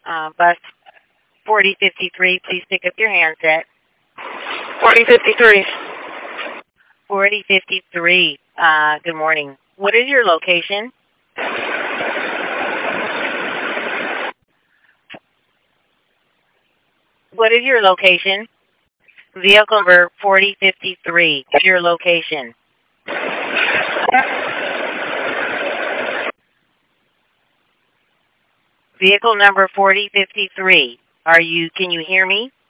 Bus 4053, please pick up your handset. 4053. 4053, good morning. What is your location? What is your location? Vehicle number 4053, your location. Vehicle number 4053, can you hear me?